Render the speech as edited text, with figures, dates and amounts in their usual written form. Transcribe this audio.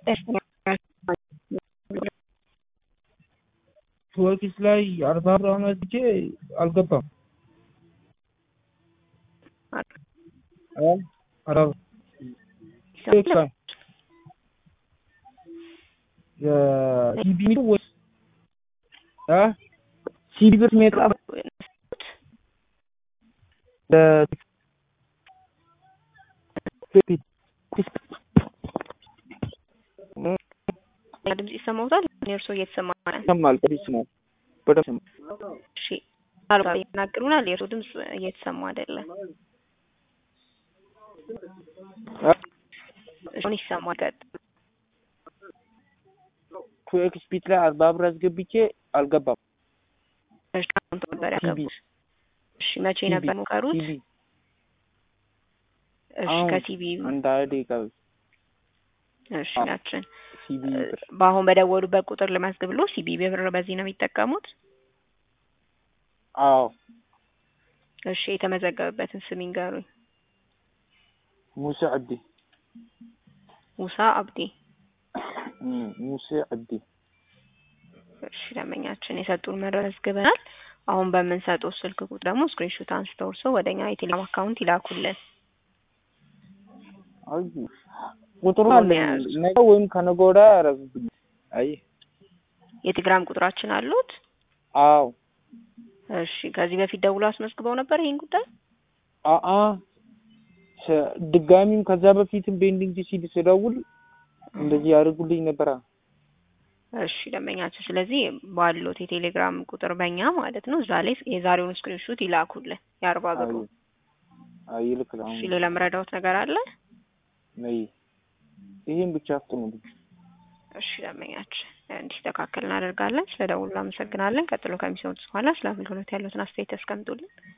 ወኪስ ላይ 40 ብር አመት እጄ አልገባም። አራው ሲቢ ወይስ ሲቢ ብር ሜጣ ድምጽ ይሰማውታል? እርሶ እየተሰማኝ ሰማል ይሰማል በደም እሺ አልባ ይናገሩናል። የእርሶ ድምጽ እየተሰማ አይደለም። እሺ ይሰማል። ኩኤክስፒት ላይ 40 ብር አስገብቼ አልገባም። እሺ አሁን ነበር ያገቡት። እሺ መቼ ነበር ሞከሩት? እሺ ከሲቢ አንድ ደቂቃ እሺ ናችን ሲቢ ባሁን በደወሉበት ቁጥር ለማስገብሎ ሲቢ ብር በዚህ ነው የሚጠቀሙት? አዎ። እሺ የተመዘገበበትን ስም ይንገሩኝ። ሙሳ አብዲ ሙሳ አብዲ ሙሳ አብዲ። እሺ ደንበኛችን የሰጡን መረጃ አስገበናል። አሁን በምንሰጠው ስልክ ቁጥር ደግሞ ስክሪንሾት አንስተው ወደኛ የቴሌግራም አካውንት ይላኩልን። አይ ቁጥሩ አለ ነገ ወይም ከነገ ወዲያ ያረጋግጡልኝ። አይ የቴሌግራም ቁጥራችን አሉት? አዎ። እሺ ከዚህ በፊት ደውሎ አስመዝግበው ነበር ይሄን ጉዳይ? ድጋሚም ከዛ በፊትም ቤንዲንግ ሲዲ ስደውል እንደዚህ ያደርጉልኝ ነበር። እሺ ደንበኛችን ስለዚህ ባሉት የቴሌግራም ቁጥር በእኛ ማለት ነው እዛ ላይ የዛሬውን ስክሪንሾት ይላኩልን የ40 ብሩ። አይ ልክላው። እሺ ሌላ መረዳት ነገር አለ? ነይ ይሄን ብቻ አፍጥኑልኝ። እሺ ደንበኛችን እንዲስተካከል እናደርጋለን። ስለደውሉ አመሰግናለን። ቀጥሎ ከሚሰሙት በኋላ ስለ አገልግሎት ያሉትን አስተያየት ያስቀምጡልን።